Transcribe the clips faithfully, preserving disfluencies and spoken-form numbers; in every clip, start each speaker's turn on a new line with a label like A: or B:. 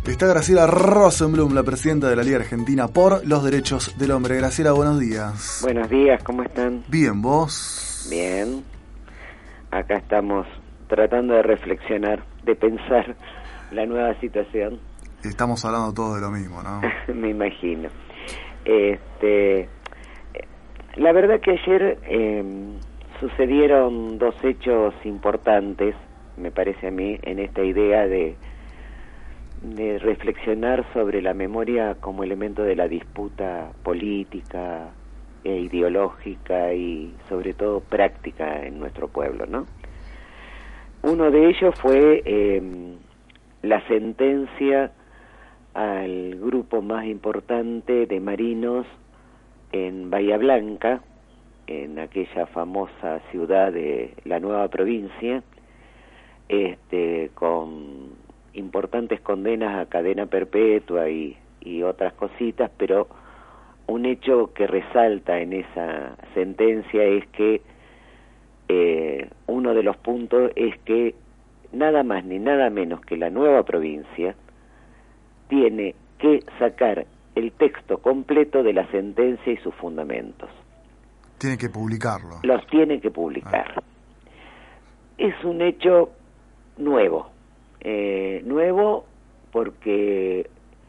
A: Está Graciela Rosenblum, la presidenta de la Liga Argentina por los Derechos del Hombre. Graciela, buenos días.
B: Buenos días, ¿cómo están?
A: Bien, ¿vos?
B: Bien. Acá estamos tratando de reflexionar, de pensar la nueva situación.
A: Estamos hablando todos de lo mismo, ¿no?
B: Me imagino. Este, la verdad que ayer eh, sucedieron dos hechos importantes, me parece a mí, en esta idea de de reflexionar sobre la memoria como elemento de la disputa política e ideológica y sobre todo práctica en nuestro pueblo, ¿no? Uno de ellos fue eh, la sentencia al grupo más importante de marinos en Bahía Blanca, en aquella famosa ciudad de la nueva provincia, este, con importantes condenas a cadena perpetua y, y otras cositas, pero un hecho que resalta en esa sentencia es que eh, uno de los puntos es que nada más ni nada menos que la nueva provincia tiene que sacar el texto completo de la sentencia y sus fundamentos.
A: Tiene que publicarlo.
B: Los tiene que publicar. Ah. Es un hecho nuevo. Eh, nuevo porque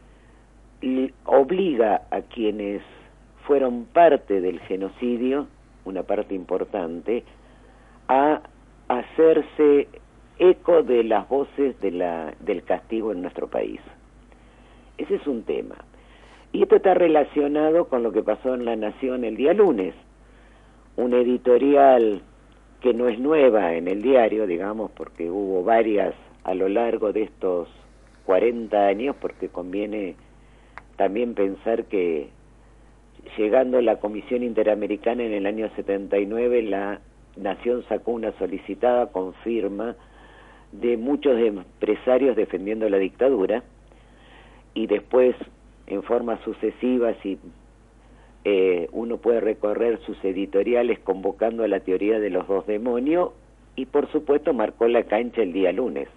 B: obliga a quienes fueron parte del genocidio, una parte importante, a hacerse eco de las voces de la, del castigo en nuestro país. Ese es un tema. Y esto está relacionado con lo que pasó en La Nación el día lunes. Un editorial que no es nueva en el diario, digamos, porque hubo varias a lo largo de estos cuarenta años, porque conviene también pensar que llegando la Comisión Interamericana en el año setenta y nueve, la Nación sacó una solicitada con firma de muchos empresarios defendiendo la dictadura, y después, en formas sucesivas, y eh, uno puede recorrer sus editoriales convocando a la teoría de los dos demonios, y por supuesto marcó la cancha el día lunes.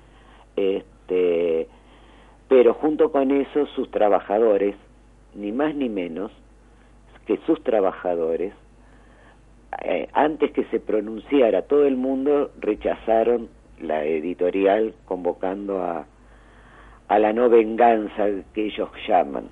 B: Este, pero junto con eso sus trabajadores, ni más ni menos que sus trabajadores, eh, antes que se pronunciara todo el mundo, rechazaron la editorial convocando a, a la no venganza que ellos llaman.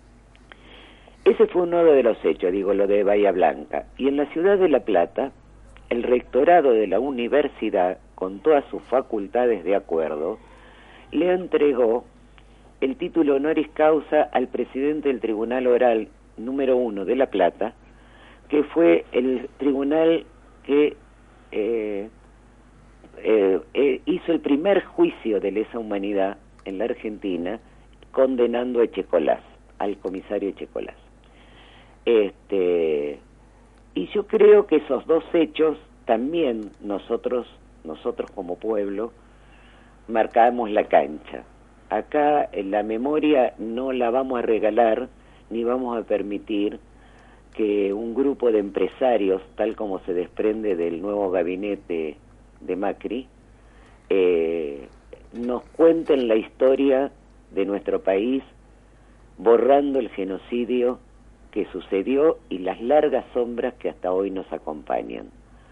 B: Ese fue uno de los hechos, digo, lo de Bahía Blanca. Y en la ciudad de La Plata, el rectorado de la universidad, con todas sus facultades de acuerdo, le entregó el título honoris causa al presidente del Tribunal Oral número uno de La Plata, que fue el tribunal que eh, eh, eh, hizo el primer juicio de lesa humanidad en la Argentina, condenando a Echecolás, al comisario Echecolás. Este, y yo creo que esos dos hechos también nosotros, nosotros como pueblo, marcamos la cancha. Acá en la memoria no la vamos a regalar, ni vamos a permitir que un grupo de empresarios, tal como se desprende del nuevo gabinete de Macri, eh, nos cuenten la historia de nuestro país, borrando el genocidio que sucedió y las largas sombras que hasta hoy nos acompañan.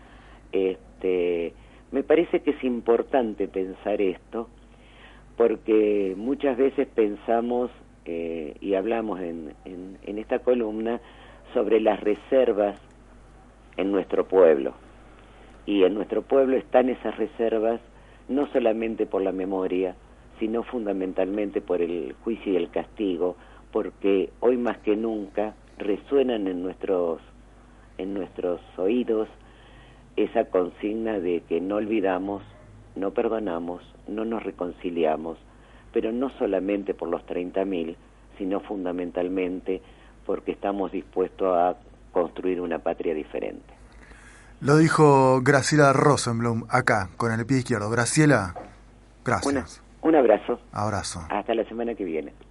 B: Este, me parece que es importante pensar esto, porque muchas veces pensamos eh, y hablamos en, en, en esta columna sobre las reservas en nuestro pueblo. Y en nuestro pueblo están esas reservas no solamente por la memoria, sino fundamentalmente por el juicio y el castigo, porque hoy más que nunca resuenan en nuestros, en nuestros oídos esa consigna de que no olvidamos, no perdonamos, no nos reconciliamos, pero no solamente por los treinta mil, sino fundamentalmente porque estamos dispuestos a construir una patria diferente.
A: Lo dijo Graciela Rosenblum acá, con el pie izquierdo. Graciela, gracias.
B: Una, un abrazo.
A: Abrazo.
B: Hasta la semana que viene.